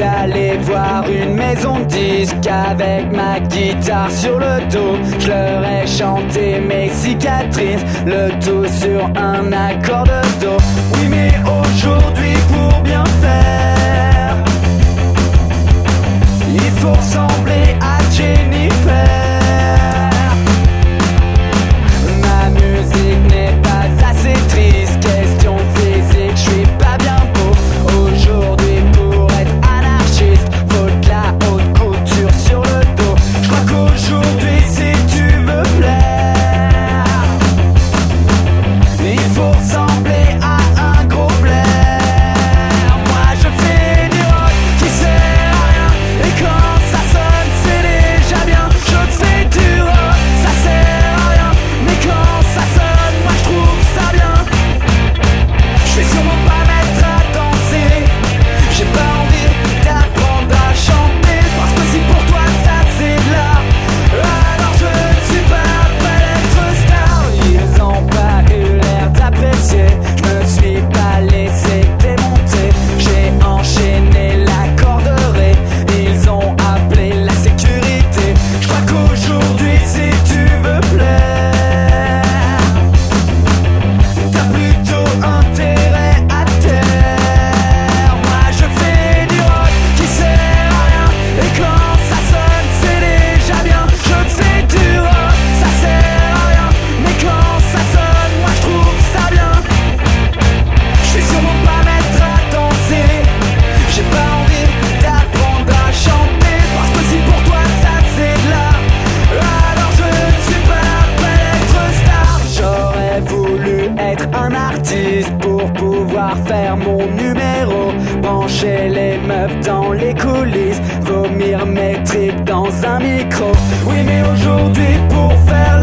allés voir une maison de disques avec ma guitare sur le dos. Je leur ai chanté mes cicatrices, le tout sur un accord de do. Oui, mais aujourd'hui pour bien faire, il faut ressembler à Jennifer. Ma musique n'est pas assez triste, question physique, je suis pas bien beau. Aujourd'hui pour être anarchiste, faut de la haute couture sur le dos. Je crois qu'aujourd'hui si tu veux plaire, il faut ressembler à un gros blaire. Moi je fais du rock qui sert à rien, et quand ça sonne c'est déjà bien. Je fais du rock, ça sert à rien, mais quand ça sonne, moi je trouve ça bien. Je vais sûrement pas mettre à danser, j'ai pas envie d'apprendre à chanter, parce que si pour toi ça c'est de l'art, alors je ne suis pas prêt d'être star. Ils ont pas eu l'air d'apprécier, je me suis pas laissé démonter, j'ai enchaîné la corderie, ils ont appelé la sécurité. Je crois qu'aujourd'hui si tu veux plaire, t'as plutôt intérêt à taire. Moi je fais du rock qui sert à rien, et quand ça sonne c'est déjà bien. Je fais du rock, ça sert à rien, mais quand ça sonne, moi je trouve ça bien. Je vais sûrement pas mettre à danser, j'ai pas envie d'apprendre à chanter, parce que si pour toi ça c'est de l'art, alors je ne suis pas prêt d'être star. J'aurais voulu être un artiste pour pouvoir faire mon numéro, brancher les meufs dans les coulisses, vomir mes tripes dans un micro. Oui mais aujourd'hui pour faire